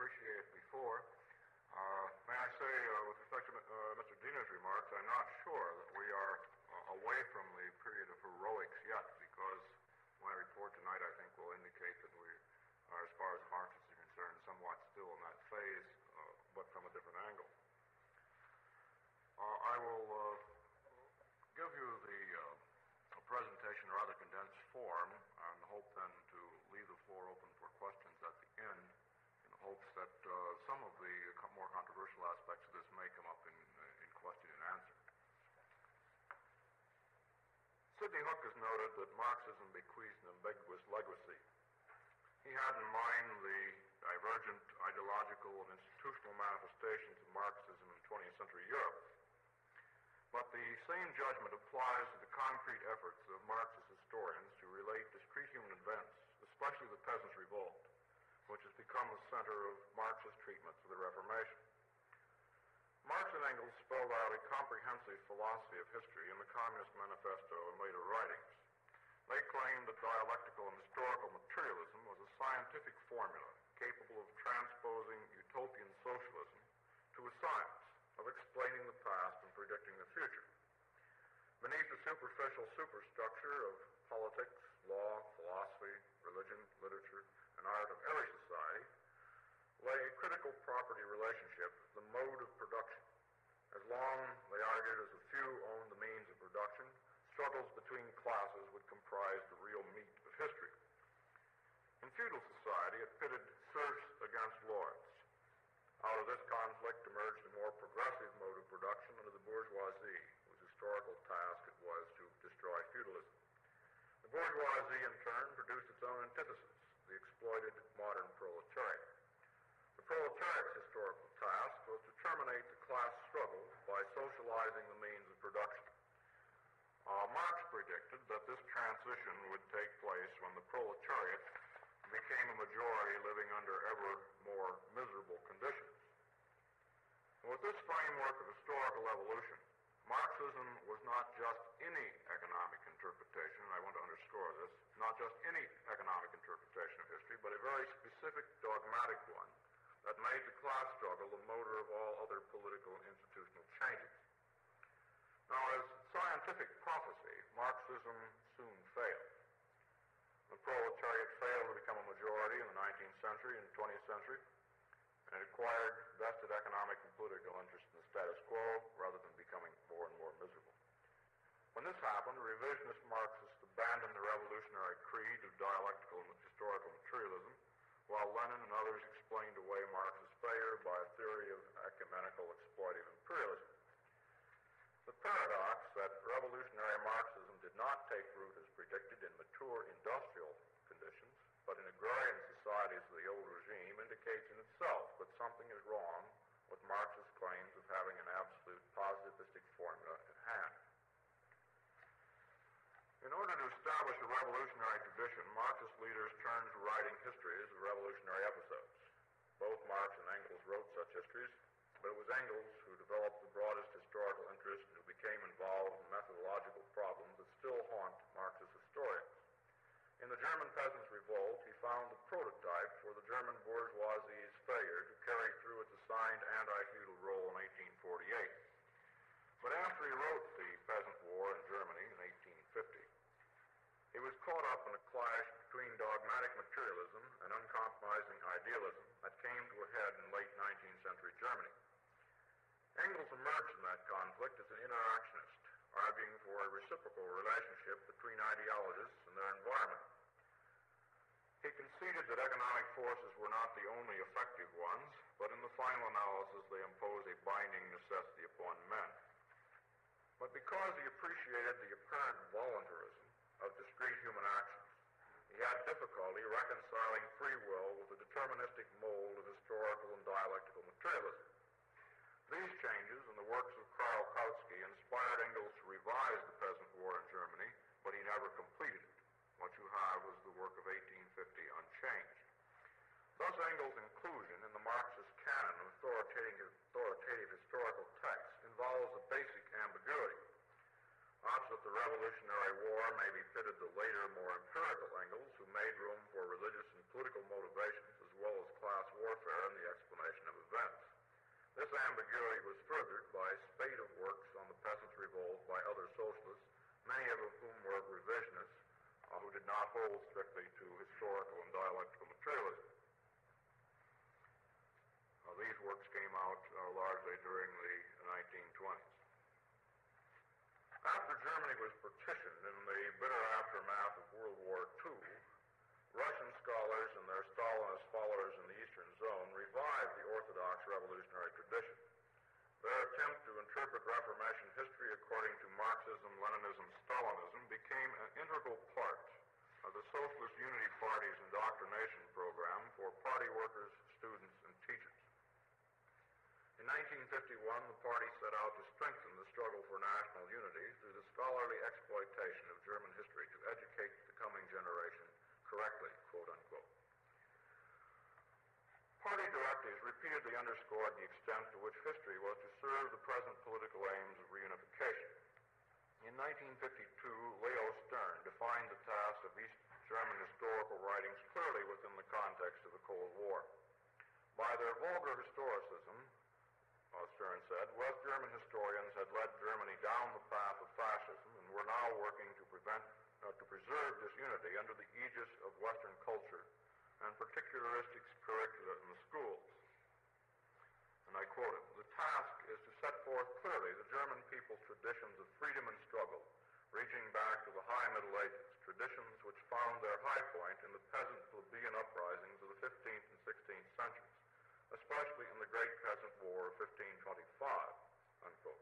appreciated before. May I say, with respect to Mr. Diener's remarks, I'm not sure that we are away from the period of heroics yet, because my report tonight, I think, will indicate that we are, as far as Marxists are concerned, somewhat still in that phase, but from a different angle. I will give you the presentation in rather condensed form, and hope then to leave the floor open for questions at the end, in the hopes that some of the more controversial aspects of this may come up in question and answer. Sidney Hook has noted that Marxism bequeaths an ambiguous legacy. He had in mind the divergent ideological and institutional manifestations of Marxism in 20th century Europe. But the same judgment applies to the concrete efforts of Marxist historians to relate discrete human events, especially the Peasants' Revolt, which has become the center of Marxist treatments of the Reformation. Marx and Engels spelled out a comprehensive philosophy of history in the Communist Manifesto and later writings. They claimed that dialectical and historical materialism was a scientific formula capable of transposing utopian socialism to a science of explaining the past and predicting the future. Beneath the superficial superstructure of politics, law, philosophy, religion, literature, and art of every society lay a critical property relationship, the mode of production. As long, they argued, as a few owned the means of production, struggles between classes would comprise the real meat of history. In feudal society, it pitted serfs against lords. Out of this conflict emerged a more progressive mode of production under the bourgeoisie, whose historical task it was to destroy feudalism. The bourgeoisie, in turn, produced its own antithesis, the exploited modern proletariat. The proletariat's historical task was to terminate the class struggle by socializing the means of production. Marx predicted that this transition would take place when the proletariat became a majority living under ever more miserable conditions. With this framework of historical evolution, Marxism was not just any economic interpretation, and I want to underscore this, not just any economic interpretation of history, but a very specific dogmatic one that made the class struggle the motor of all other political and institutional changes. Now, as scientific prophecy, Marxism soon failed. The proletariat failed to become a majority in the 19th century and 20th century, and it acquired vested economic and political interest in the status quo rather than becoming more and more miserable. When this happened, revisionist Marxists abandoned the revolutionary creed of dialectical and historical materialism, while Lenin and others explained away Marx's failure by a theory of ecumenical exploitive imperialism. The paradox that revolutionary Marxism did not take root as predicted in mature industrial conditions, but in agrarian societies of the old regime, indicates in itself that something is wrong with Marx's claims of having an absolute positivistic formula at hand. In order to establish a revolutionary tradition, Marxist leaders turned to writing histories of revolutionary episodes. Both Marx and Engels wrote such histories, but it was Engels who developed the broadest historical interest and who became involved in methodological problems that still haunt Marxist historians. In the German Peasants' Revolt, he found the prototype for the German bourgeoisie's failure to carry through its assigned anti-feudal role in 1848. But after he wrote The Peasant War in Germany in 1850, he was caught up in a clash between dogmatic materialism and uncompromising idealism that came to a head in late 19th century Germany. Engels emerged in that conflict as an interactionist, arguing for a reciprocal relationship between ideologists and their environment. He conceded that economic forces were not the only effective ones, but in the final analysis they imposed a binding necessity upon men. But because he appreciated the apparent voluntarism of discrete human actions, he had difficulty reconciling free will with the deterministic mold of historical and dialectical materialism. These changes in the works of Karl Kautsky inspired Engels to revise the Peasant War in Germany, but he never completed it. What you have was the work of 1850 unchanged. Thus, Engels' inclusion in the Marxist canon of authoritative historical texts involves a basic ambiguity. Opposite the Revolutionary War may be pitted the later, more empirical Engels, who made room for religious and political motivations as well as class warfare in the This ambiguity was furthered by a spate of works on the Peasants' Revolt by other socialists, many of whom were revisionists, who did not hold strictly to historical and dialectical materialism. These works came out largely during the 1920s. After Germany was partitioned in the bitter aftermath of World War II, Russian scholars and their Stalinist followers in the Eastern Zone revived the Orthodox revolutionary tradition. Their attempt to interpret Reformation history according to Marxism, Leninism, Stalinism became an integral part of the Socialist Unity Party's indoctrination program for party workers, students, and teachers. In 1951, the party set out to strengthen the struggle for national unity through the scholarly exploitation of German history to educate the coming generation correctly, quote unquote. Party directives repeatedly underscored the extent to which history was to serve the present political aims of reunification. In 1952, Leo Stern defined the task of East German historical writings clearly within the context of the Cold War. By their vulgar historicism, Stern said, West German historians had led Germany down the path of fascism and were now working to preserve this unity under the aegis of Western culture and particularistics curricula in the schools. And I quote it, "The task is to set forth clearly the German people's traditions of freedom and struggle, reaching back to the high Middle Ages, traditions which found their high point in the peasant plebeian uprisings of the 15th and 16th centuries, especially in the Great Peasant War of 1525, unquote.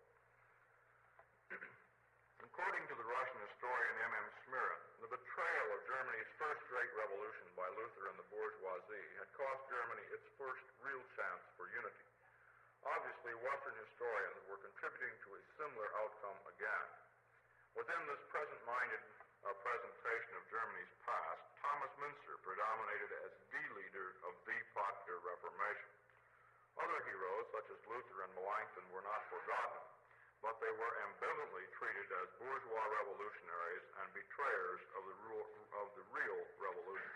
According to the Russian historian M.M. Smirin, the betrayal of Germany's first great revolution by Luther and the bourgeoisie had cost Germany its first real chance for unity. Obviously, Western historians were contributing to a similar outcome again. Within this present-minded presentation of Germany's past, Thomas Müntzer predominated as the leader of the popular Reformation. Other heroes, such as Luther and Melanchthon, were not forgotten, but they were ambivalently treated as bourgeois revolutionaries and betrayers of the real revolution.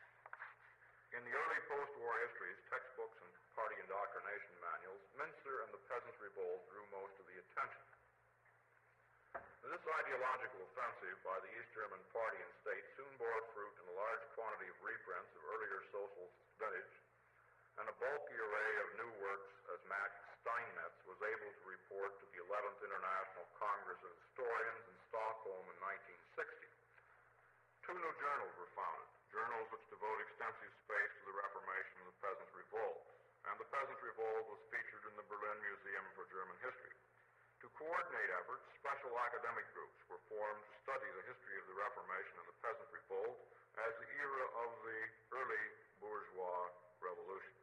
In the early post-war histories, textbooks, and party indoctrination manuals, Müntzer and the Peasants' Revolt drew most of the attention. This ideological offensive by the East German party and state soon bore fruit in a large quantity of reprints of earlier socialist vintage, and a bulky array of new works as Max Steinmetz was able to report to the 11th International Congress of Historians in Stockholm in 1960. Two new journals were founded, journals which devote extensive space to the Reformation and the Peasants' Revolt, and the Peasants' Revolt was featured in the Berlin Museum for German History. To coordinate efforts, special academic groups were formed to study the history of the Reformation and the Peasants' Revolt as the era of the early bourgeois revolution.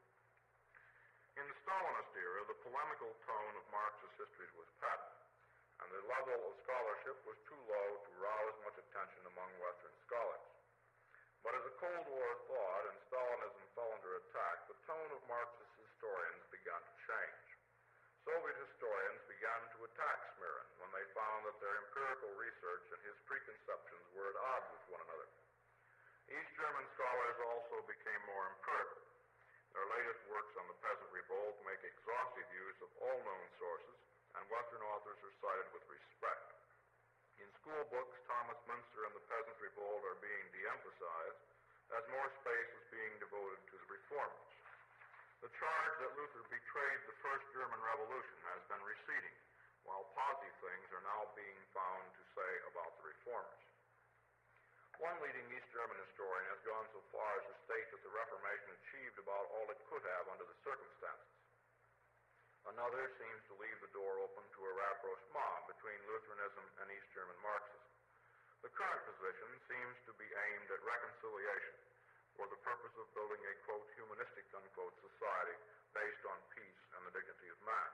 In the Stalinist era, the polemical tone of Marxist histories was patent, and the level of scholarship was too low to rouse much attention among Western scholars. But as the Cold War thawed and Stalinism fell under attack, the tone of Marxist historians began to change. Soviet historians began to attack Smirin when they found that their empirical research and his preconceptions were at odds with one another. East German scholars also became more empirical. Their latest works on the Peasant Revolt make exhaustive use of all known sources, and Western authors are cited with respect. In school books, Thomas Müntzer and the Peasants' Revolt are being de-emphasized as more space is being devoted to the reformers. The charge that Luther betrayed the First German Revolution has been receding, while positive things are now being found to say about the reformers. One leading East German historian has gone so far as to state that the Reformation achieved about all it could have under the circumstances. Another seems to leave the door open to a rapprochement between Lutheranism and East German Marxism. The current position seems to be aimed at reconciliation for the purpose of building a, quote, humanistic, unquote, society based on peace and the dignity of man.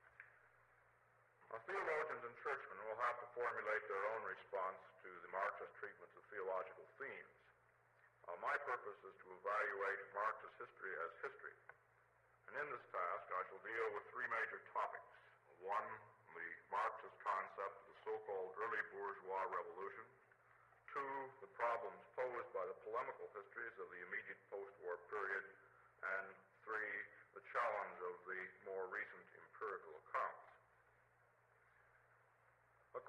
Theologians and churchmen will have to formulate their own response to the Marxist treatments of theological themes. My purpose is to evaluate Marxist history as history. And in this task, I shall deal with three major topics. One, the Marxist concept of the so-called early bourgeois revolution. Two, the problems posed by the polemical histories of the immediate post-war period. And three, the challenge of the more recent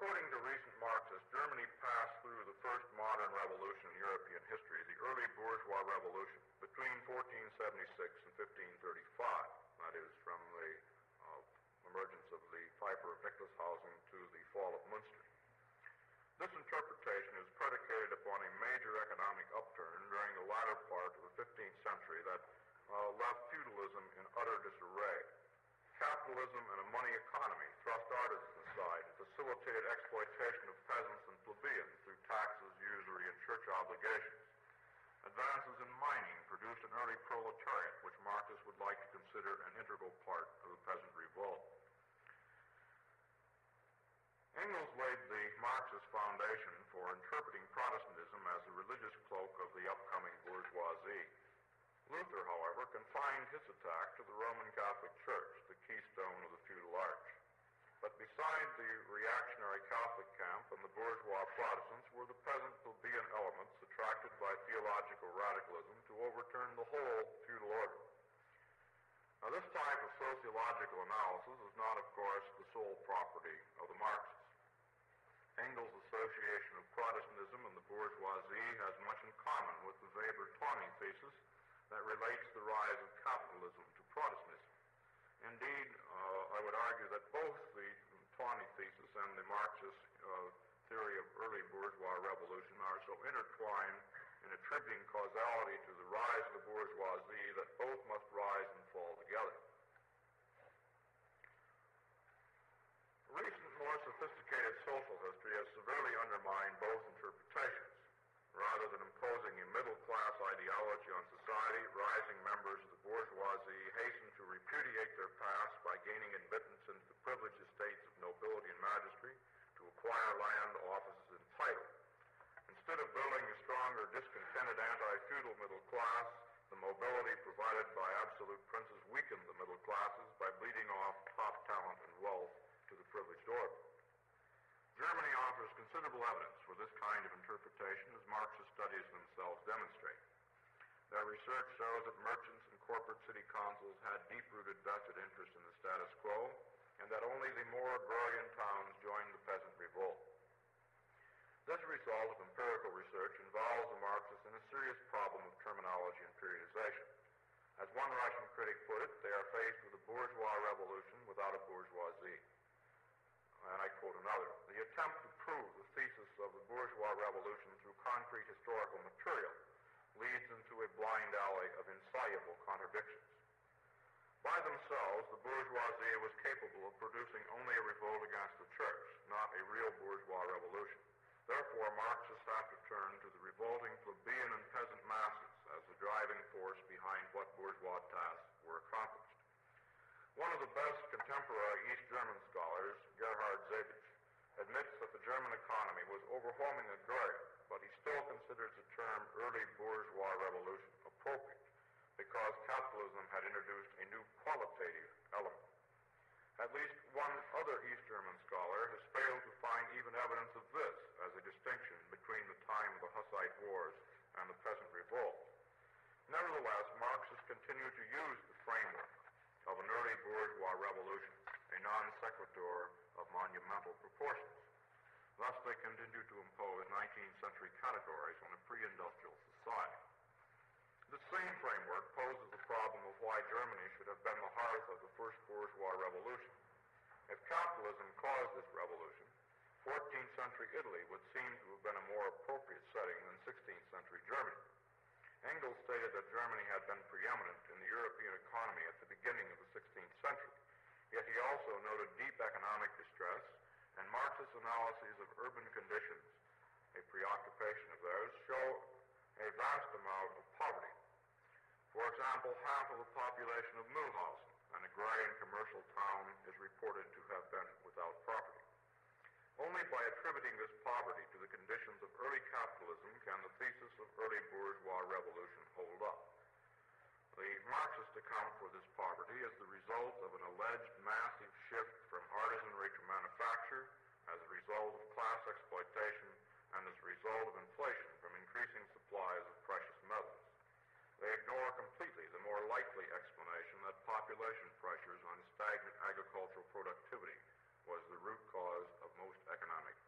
According to recent Marxists, Germany passed through the first modern revolution in European history, the early bourgeois revolution, between 1476 and 1535. That is, from the emergence of the Pfeiffer of Nichtershausen to the fall of Munster. This interpretation is predicated upon a major economic upturn during the latter part of the 15th century that left feudalism in utter disarray. Capitalism and a money economy thrust artisans aside and facilitated exploitation of peasants and plebeians through taxes, usury, and church obligations. Advances in mining produced an early proletariat, which Marxists would like to consider an integral part of the peasant revolt. Engels laid the Marxist foundation for interpreting Protestantism as the religious cloak of the upcoming bourgeoisie. Luther, however, confined his attack to the Roman Catholic Church, the keystone of the feudal arch. But beside the reactionary Catholic camp and the bourgeois Protestants were the peasant plebeian elements attracted by theological radicalism to overturn the whole feudal order. Now, this type of sociological analysis is not, of course, the sole property of the Marxists. Engels' association of Protestantism and the bourgeoisie has much in common with the Weber-Tawney thesis that relates the rise of capitalism to Protestantism. Indeed, I would argue that both the Tawney thesis and the Marxist theory of early bourgeois revolution are so intertwined in attributing causality to the rise of the bourgeoisie that both must rise and fall together. Recent, more sophisticated social history has severely undermined both interpretations. Rather than imposing a middle-class ideology on society, rising members of the bourgeoisie hasten to repudiate their past by gaining admittance into the privileged estates of nobility and magistracy, to acquire land, offices, and title. Instead of building a stronger, discontented, anti-feudal middle class, the mobility provided by absolute princes weakened the middle classes by bleeding off top talent and wealth to the privileged order. Germany offers considerable evidence for this kind of interpretation, as Marxist studies themselves demonstrate. Their research shows that merchants and corporate city councils had deep-rooted vested interest in the status quo, and that only the more agrarian towns joined the peasant revolt. This result of empirical research involves the Marxists in a serious problem of terminology and periodization. As one Russian critic put it, they are faced with a bourgeois revolution without a bourgeoisie. And I quote another: "The attempt to prove the thesis of the bourgeois revolution through concrete historical material leads into a blind alley of insoluble contradictions. By themselves, the bourgeoisie was capable of producing only a revolt against the church, not a real bourgeois revolution. Therefore, Marxists have to turn to the revolting plebeian and peasant masses as the driving force behind what bourgeois tasks were accomplished." One of the best contemporary East German scholars, Gerhard Zabich, admits that the German economy was overwhelmingly agrarian, but he still considers the term early bourgeois revolution appropriate because capitalism had introduced a new qualitative element. At least one other East German scholar has failed to find even evidence of this as a distinction between the time of the Hussite Wars and the peasant revolt. Nevertheless, Marxists continue to use the framework of an early bourgeois revolution, a non sequitur of monumental proportions. Thus, they continue to impose 19th century categories on a pre-industrial society. The same framework poses the problem of why Germany should have been the hearth of the first bourgeois revolution. If capitalism caused this revolution, 14th century Italy would seem to have been a more appropriate setting than 16th century Germany. Engels stated that Germany had been preeminent in the European economy at the beginning of the 16th century, yet he also noted deep economic distress, and Marxist analyses of urban conditions, a preoccupation of theirs, show a vast amount of poverty. For example, half of the population of Mühlhausen, an agrarian commercial town, is reported to have been without property. Only by attributing this poverty to the conditions of early capitalism can the thesis of early bourgeois revolution hold up. The Marxist account for this poverty is the result of an alleged massive shift from artisanry to manufacture as a result of class exploitation and as a result of inflation from increasing supplies of precious metals. They ignore completely the more likely explanation that population pressures on stagnant agricultural productivity was the root cause of most economic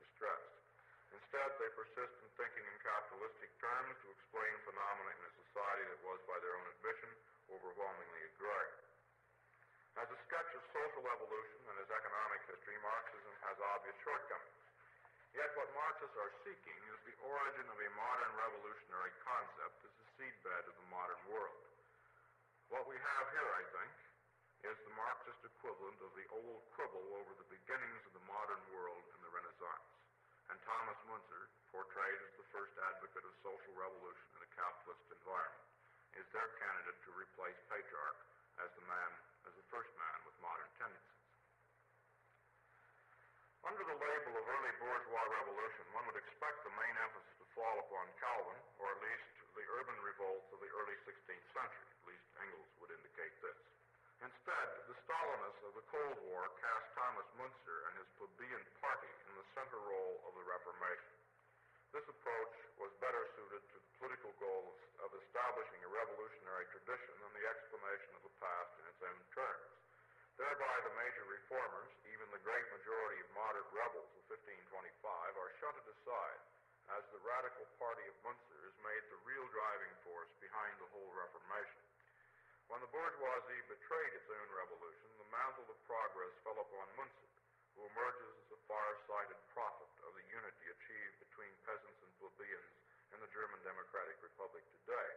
persist in thinking in capitalistic terms to explain phenomena in a society that was, by their own admission, overwhelmingly agrarian. As a sketch of social evolution and as economic history, Marxism has obvious shortcomings. Yet what Marxists are seeking is the origin of a modern revolutionary concept as the seedbed of the modern world. What we have here, I think, is the Marxist equivalent of the old quibble over the beginnings of the modern world in the Renaissance. And Thomas Müntzer, portrayed as the first advocate of social revolution in a capitalist environment, is their candidate to replace Petrarch as the first man with modern tendencies. Under the label of early bourgeois revolution, one would expect the main emphasis to fall upon Calvin, or at least the urban revolts of the early 16th century. At least Engels would indicate this. Instead, the Stalinists of the Cold War cast Thomas Müntzer and his plebeian party in the center role of the Reformation. This approach was better suited to the political goals of establishing a revolutionary tradition than the explanation of the past in its own terms. Thereby, the major reformers, even the great majority of moderate rebels of 1525, are shunted aside, as the radical party of Müntzer is made the real driving force behind the whole Reformation. When the bourgeoisie betrayed its own revolution, the mantle of progress fell upon Müntzer, who emerges as a far-sighted prophet of the unity achieved between peasants and plebeians in the German Democratic Republic today.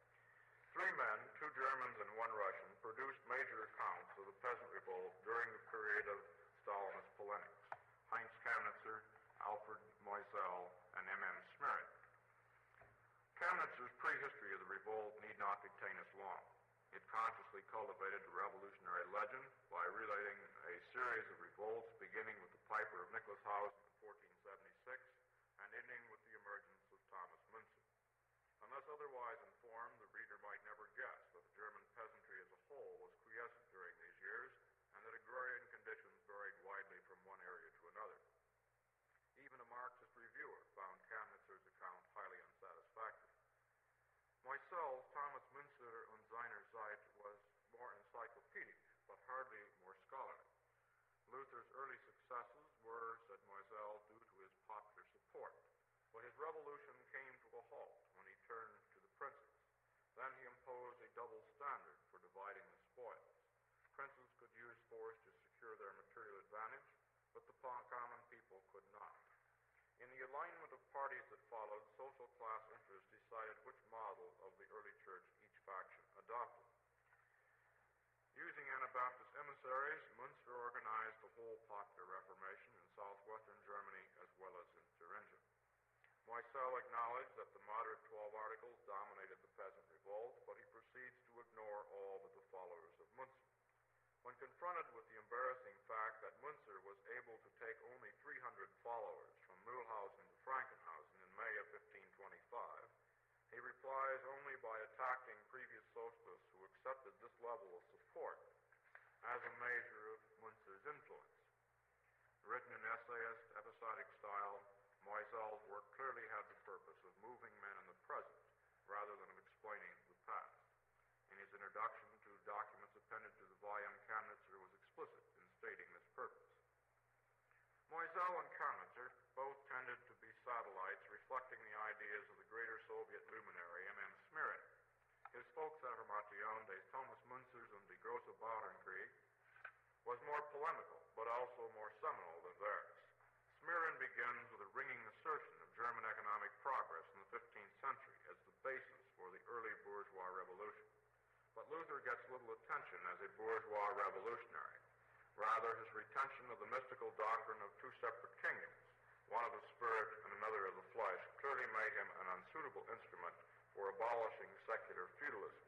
3 men, 2 Germans and 1 Russian, produced major accounts of the peasant revolt during the period of Stalinist polemics: Heinz Kamnitzer, Alfred Moisel, and M.M. Smirin. Kamnitzer's prehistory of the revolt need not detain us long. It consciously cultivated a revolutionary legend by relating a series of revolts beginning with the Piper of Nicolashausen in 1476 and ending with the emergence of Thomas Müntzer. Unless otherwise informed, the reader might never guess that the German peasantry as a whole was quiescent during these years and that agrarian conditions varied widely from one area to another. Even a Marxist reviewer found Kamnitzer's account highly unsatisfactory. Moisel's Thomas Müntzer und seiner Zeit was more encyclopedic, but hardly more scholarly. Luther's early successes were, said Moisel, due to his popular support, but his revolution came to a halt when he turned to the princes. Then he imposed a double standard for dividing the spoils. Princes could use force to secure their material advantage, but the common people could not. In the alignment of parties that followed, social class interests decided which model of the early church each faction adopted. Using Anabaptist emissaries, Müntzer organized the whole popular Reformation in southwestern Germany as well as in Thuringia. Moisel acknowledged that the moderate 12 Articles dominated the peasant revolt, but he proceeds to ignore all but the followers of Müntzer. When confronted with the embarrassing fact that Müntzer was able to take only 300 followers from Mühlhausen to Frankenhausen in May of 1525, he replies only by attacking previous socialists who accepted this level of support as a measure of Müntzer's influence. Written in essayist, episodic style, Moisel's work clearly had the purpose of moving men in the present rather than of explaining the past. In his introduction to documents appended to the volume, Kamnitzer was explicit in stating this purpose. Moisel and Kamnitzer both tended to be satellites reflecting the ideas of the greater Soviet luminary M.M. Smirin. His Volksreformation des Thomas Müntzers und die Große Bauernkrieg was more polemical, but also more seminal than theirs. Smirin begins with a ringing assertion of German economic progress in the 15th century as the basis for the early bourgeois revolution. But Luther gets little attention as a bourgeois revolutionary. Rather, his retention of the mystical doctrine of 2 separate kingdoms, one of the spirit and another of the flesh, clearly made him an unsuitable instrument for abolishing secular feudalism.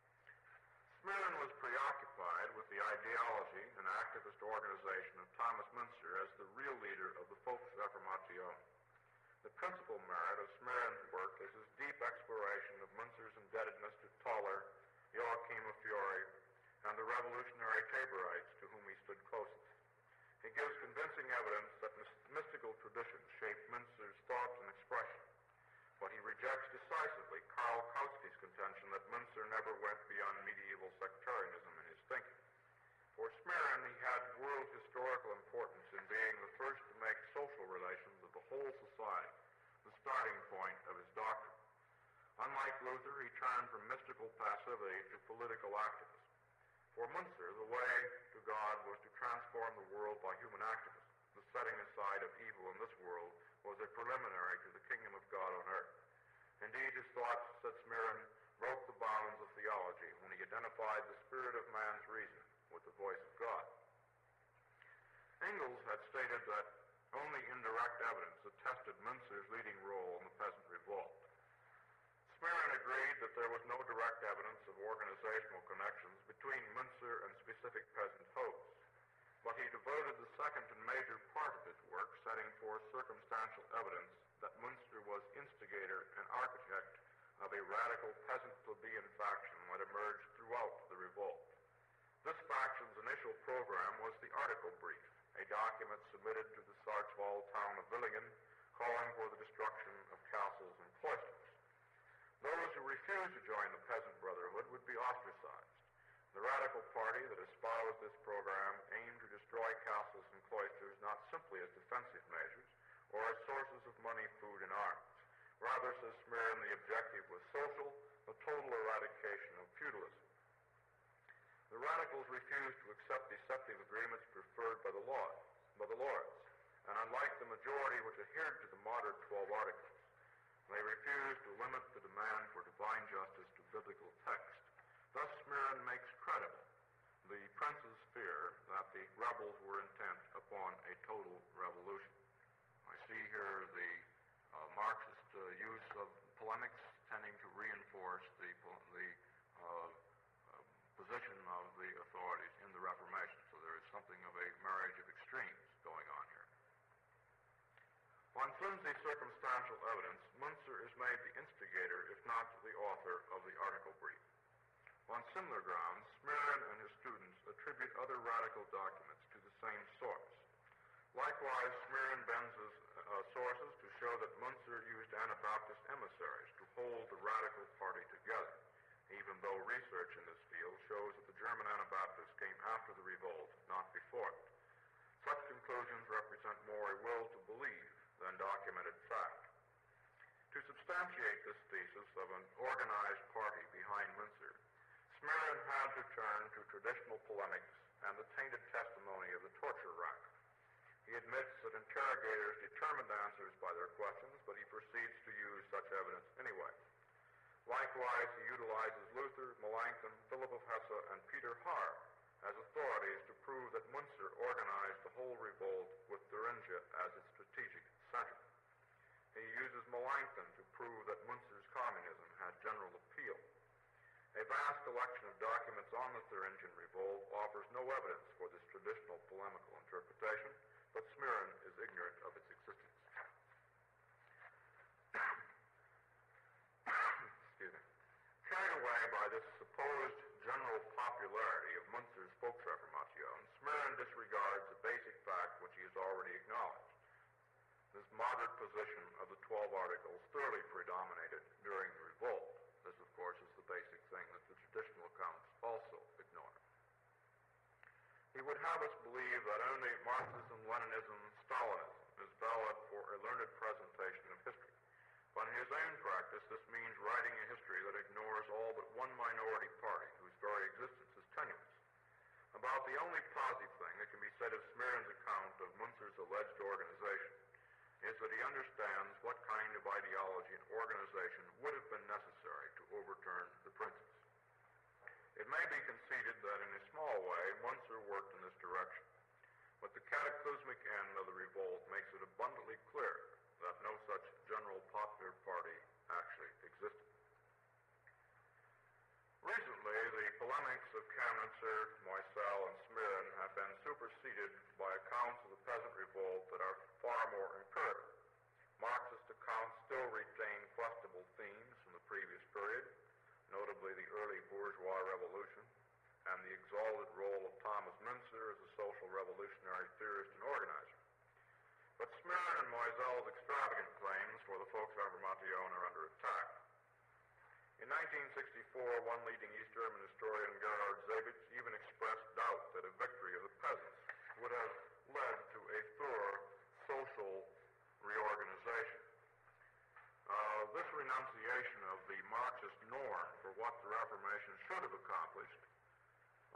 Smirin was preoccupied with the ideology and activist organization of Thomas Müntzer as the real leader of the Volksreformation. The principal merit of Smirin's work is his deep exploration of Müntzer's indebtedness to Toller, Joachim of Fiore, and the revolutionary Taborites to whom he stood closest. He gives convincing evidence that mystical traditions shaped Müntzer's thoughts and expression, but he rejects decisively Karl Kautsky's contention that Müntzer never went beyond medieval sectarianism in his thinking. For Smirin, he had world historical importance in being the first to make social relations of the whole society the starting Luther, he turned from mystical passivity to political activism. For Munzer, the way to God was to transform the world by human activism. The setting aside of evil in this world was a preliminary to the kingdom of God on earth. Indeed, his thoughts, said Smirren, broke the bounds of theology when he identified the spirit of man's reason with the voice of God. Engels had stated that only indirect evidence attested Munzer's leading role in the peasant revolt. Smirren agreed that there was no direct evidence of organizational connections between Munzer and specific peasant hosts, but he devoted the second and major part of his work setting forth circumstantial evidence that Munzer was instigator and architect of a radical peasant plebeian faction that emerged throughout the revolt. This faction's initial program was the Article Brief, a document submitted to the Schwarzwald town of Villingen calling for the destruction of castles and cloisters. Those who refused to join the Peasant Brotherhood would be ostracized. The radical party that espoused this program aimed to destroy castles and cloisters not simply as defensive measures or as sources of money, food, and arms. Rather, says Smirren, the objective was social, the total eradication of feudalism. The radicals refused to accept deceptive agreements preferred by the Lords, and unlike the majority which adhered to the moderate 12 Articles, they refused to limit the demand for divine justice to biblical text. Thus, Smirren makes credible the prince's fear that the rebels were intent upon a total revolution. I see here the Marxist use of polemics tending to reinforce the position of the authorities in the Reformation. So there is something of a marriage of extremes going on here. On flimsy circumstantial evidence, Munzer is made the instigator, if not the author, of the Article Brief. On similar grounds, Smirren and his students attribute other radical documents to the same source. Likewise, Smirren bends his sources to show that Munzer used Anabaptist emissaries to hold the radical party together, even though research in this field shows that the German Anabaptists came after the revolt, not before it. Such conclusions represent more a will to believe than documented fact. To substantiate this thesis of an organized party behind Munzer, Smirren had to turn to traditional polemics and the tainted testimony of the torture rack. He admits that interrogators determined answers by their questions, but he proceeds to use such evidence anyway. Likewise, he utilizes Luther, Melanchthon, Philip of Hesse, and Peter Haar as authorities to prove that Munzer organized the whole revolt with Thuringia as its strategic center. He uses Melanchthon to prove that Munzer's communism had general appeal. A vast collection of documents on the Thuringian revolt offers no evidence for this traditional polemical interpretation, but Smirren is ignorant of its existence. Excuse me. Carried away by this supposed general popularity of Munzer's Volksreformation, Smirren disregards the basic fact which he has already acknowledged. This moderate position of the 12 Articles thoroughly predominated during the revolt. This, of course, is the basic thing that the traditional accounts also ignore. He would have us believe that only Marxism, Leninism, Stalinism is valid for a learned presentation of history. But in his own practice, this means writing a history that ignores all but one minority party whose very existence is tenuous. About the only positive thing that can be said of Smirren's account of Munzer's alleged organization is that he understands what kind of ideology and organization would have been necessary to overturn the princes. It may be conceded that in a small way, Munzer worked in this direction, but the cataclysmic end of the revolt makes it abundantly clear that no such general popular party actually existed. Recently, the polemics of Chemnitzer, Moisel, and Smirren have been superseded by accounts of the peasant revolt that are far more empirical. Marxist accounts still retain questionable themes from the previous period, notably the early bourgeois revolution and the exalted role of Thomas Müntzer as a social revolutionary theorist and organizer. But Smirren and Moisel's extravagant claims for the Volksreformation are under attack. In 1964, one leading East German historian, Gerhard Zabitz, even expressed doubt that a victory of the peasants would have led to a thorough social reorganization. This renunciation of the Marxist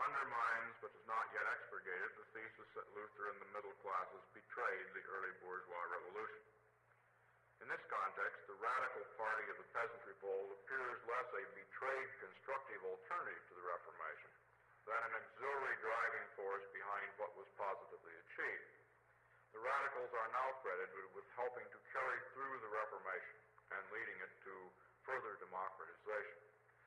undermines, but is not yet expurgated, the thesis that Luther and the middle classes betrayed the early bourgeois revolution. In this context, the radical party of the peasant revolt appears less a betrayed constructive alternative to the Reformation than an auxiliary driving force behind what was positively achieved. The radicals are now credited with helping to carry through the Reformation and leading it to further democratization.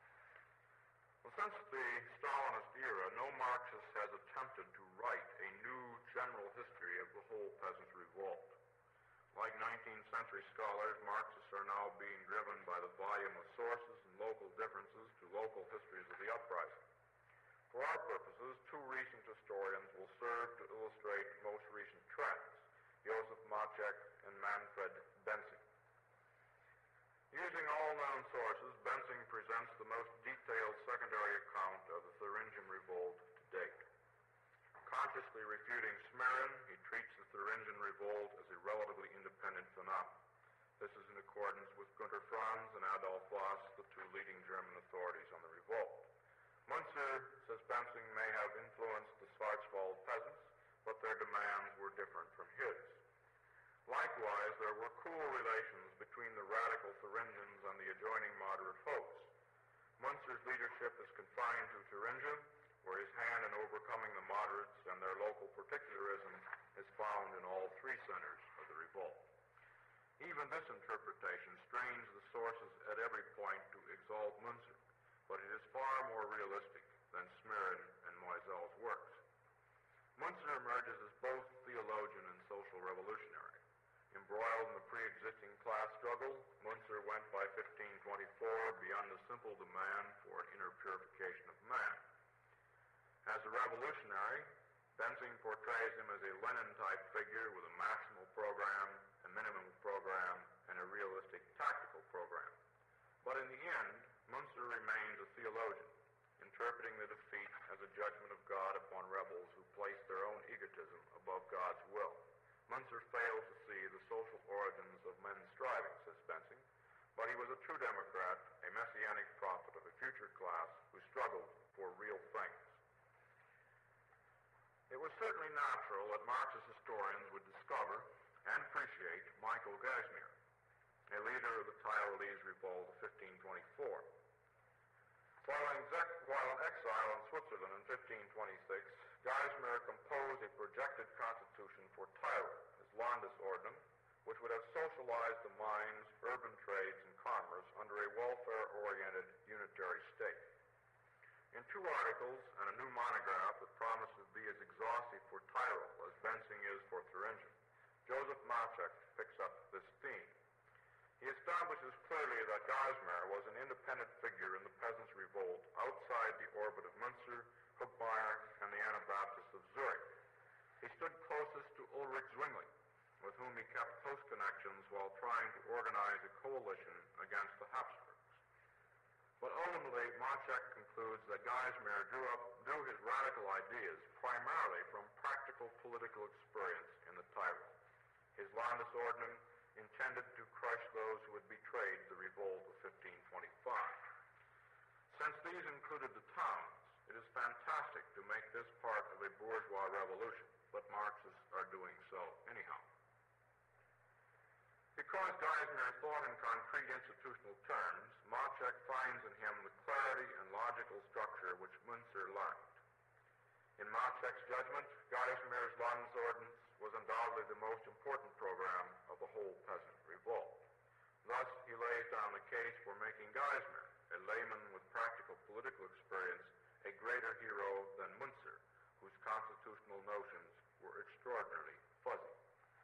Well, since the Stalinist era, no Marxist has attempted to write a new general history of the whole peasant revolt. Like 19th century scholars, Marxists are now being driven by the volume of sources and local differences to local histories of the uprising. For our purposes, two recent historians will serve to illustrate most recent trends, Joseph Maček and Manfred Bensing. Using all known sources, Bensing presents the most detailed secondary account of the Thuringian revolt to date. Consciously refuting Smerin, he treats the Thuringian revolt as a relatively independent phenomenon. This is in accordance with Günter Franz and Adolf Voss, the two leading German authorities on the revolt. Munzer, says Bensing, may have influenced the Schwarzwald peasants, but their demands were different from his. Likewise, there were cool relations between the radical Thuringians and the adjoining moderate hosts. Munzer's leadership is confined to Thuringia, where his hand in overcoming the moderates and their local particularism is found in all three centers of the revolt. Even this interpretation strains the sources at every point to exalt Munzer, but it is far more realistic than Smerin and Moisel's works. Munzer emerges as both theologian and social revolutionary. Embroiled in the pre-existing class struggle, Munzer went by 1524 beyond the simple demand for an inner purification of man. As a revolutionary, Bensing portrays him as a Lenin-type figure with a maximal program, a minimum program, and a realistic tactical program. But in the end, Munzer remains a theologian, interpreting the defeat as a judgment of God upon rebels who placed their own egotism above God's will. Munzer failed to see the social origins of men's striving, says Bensing, but he was a true Democrat, a messianic prophet of a future class who struggled for real things. It was certainly natural that Marxist historians would discover and appreciate Michael Geismar, a leader of the Tyrolese Revolt of 1524. While in exile in Switzerland in 1526, Geismar composed a projected constitution for Tyrol, his Landesordnung, which would have socialized the mines, urban trades, and commerce under a welfare-oriented unitary state. In two articles and a new monograph that promised to be as exhaustive for Tyrol as Bensing is for Thuringia, Joseph Maček picks up this theme. He establishes clearly that Geismar was an independent figure in the peasants' revolt outside the orbit of Munzer, Hubmaier, and the Anabaptists of Zurich. He stood closest to Ulrich Zwingli, with whom he kept close connections while trying to organize a coalition against the Habsburgs. But ultimately, Maček concludes that Geismar drew his radical ideas primarily from practical political experience in the Tyrol. His Landesordnung intended to crush those who had betrayed the revolt of 1525. Since these included the towns, it is fantastic to make this part of a bourgeois revolution, but Marxists are doing so anyhow. Because Geismar thought in concrete institutional terms, Maček finds in him the clarity and logical structure which Munzer lacked. In Maček's judgment, Geismar's Landesordnung was undoubtedly the most important program of the whole peasant revolt. Thus, he lays down the case for making Geismar, a layman with practical political experience, a greater hero than Munzer, whose constitutional notions were extraordinarily fuzzy.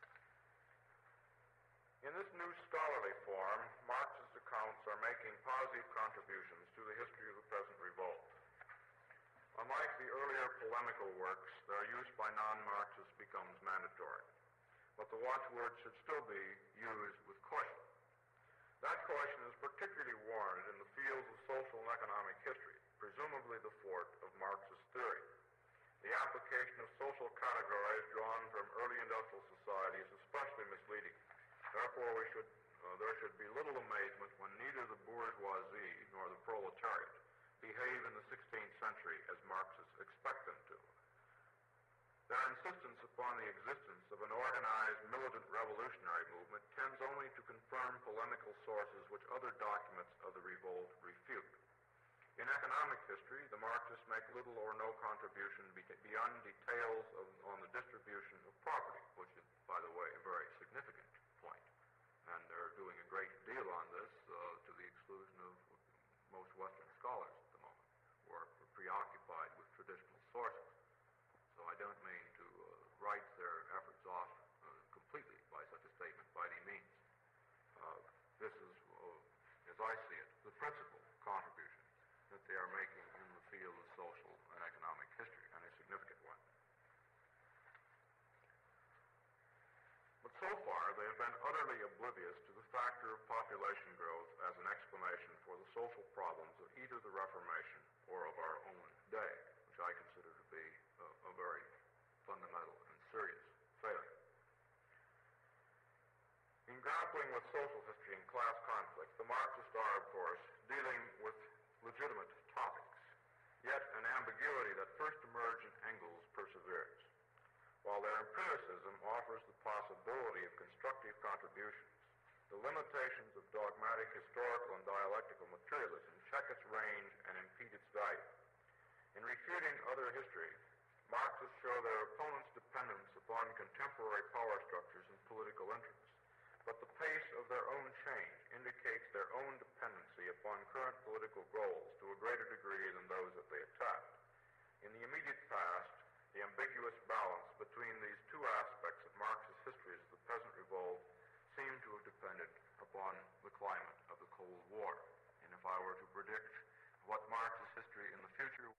In this new scholarly form, Marxist accounts are making positive contributions to the history of the peasant revolt. Unlike the earlier polemical works, their use by non-Marxists becomes mandatory. But the watchword should still be used with caution. That caution is particularly warranted in the fields of social and economic history, presumably the fort of Marxist theory. The application of social categories drawn from early industrial society is especially misleading. Therefore, there should be little amazement when neither the bourgeoisie nor the proletariat, behave in the 16th century as Marxists expect them to. Their insistence upon the existence of an organized militant revolutionary movement tends only to confirm polemical sources which other documents of the revolt refute. In economic history, the Marxists make little or no contribution beyond details on the distribution of property, which is, by the way, a very significant point. And they're doing a great deal on this to the exclusion of most Western scholars at the moment, who are preoccupied with traditional sources. So I don't mean to write their efforts off completely by such a statement by any means. This is, as I see it, the principal contribution that they are making in the field of social and economic history, and a significant one. But so far, they have been utterly oblivious to the factor of population growth as an explanation for the social problems of either the Reformation or of our own day, which I consider to be a very fundamental and serious failure. In grappling with social history and class conflicts, the Marxists are, of course, dealing with legitimate topics, yet an ambiguity that first emerged in Engels perseveres. While their empiricism offers the possibility of constructive contributions, the limitations of dogmatic historical and dialectical materialism check its range and impede its value. In refuting other history, Marxists show their opponents' dependence upon contemporary power structures and political interests, but the pace of their own change indicates their own dependency upon current political goals to a greater degree than those that they attacked. In the immediate past, the ambiguous balance between these two aspects of Marxist history of the peasant revolt seemed to have depended upon the climate of the Cold War. And if I were to predict what Marxist history in the future